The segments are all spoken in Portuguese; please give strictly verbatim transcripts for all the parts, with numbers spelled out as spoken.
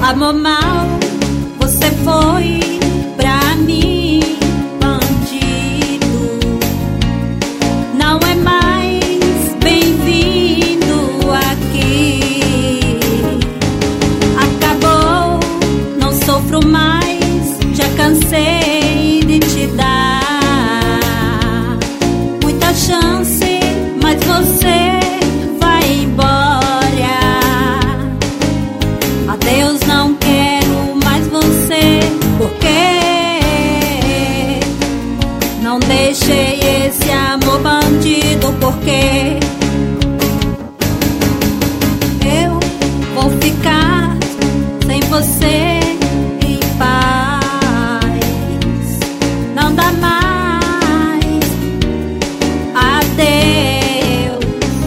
Amor mal, você foi pra mim bandido. Não é mais bem-vindo aqui. Acabou, não sofro mais, já cansei de te dar muita chance, mas você vai embora. Adeus, não quero mais você, porque não deixei esse amor bandido, porque eu vou ficar sem você em paz. Não dá mais. Adeus.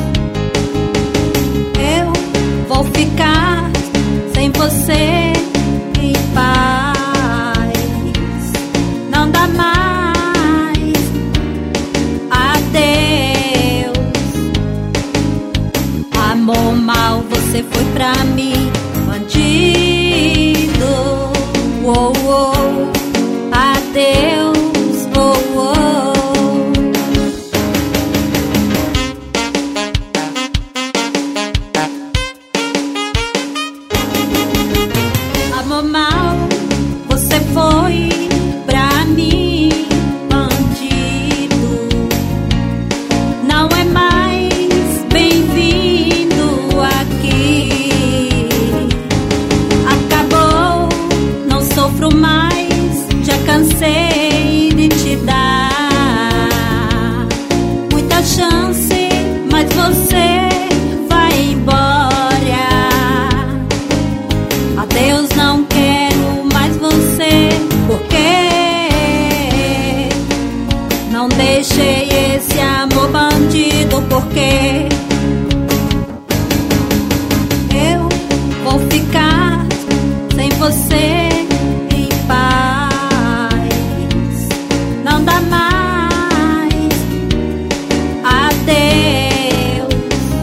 Eu vou ficar sem você em paz. Não dá mais. Adeus. Amor mal, você foi pra mim bandido. Oh, oh. Adeus. Oh, oh. Amor mal, você foi pra mim bandido. Não é mais bem-vindo aqui. Acabou, não sofro mais, já cansei de te dar muita chance, mas você vai embora. Adeus, não quero mais você, porque não deixei esse amor bandido, porque eu vou ficar sem você em paz. Não dá mais. Adeus.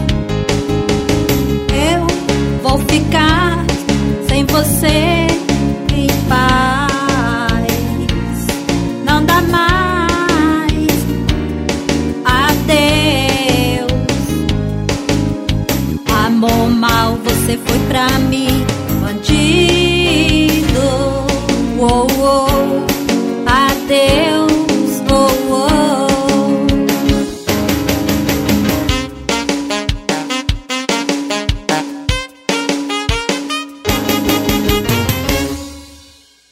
Eu vou ficar sem você em paz. Não dá mais. Adeus. Amor mal, você foi pra mim bandido. Oh, oh. Adeus.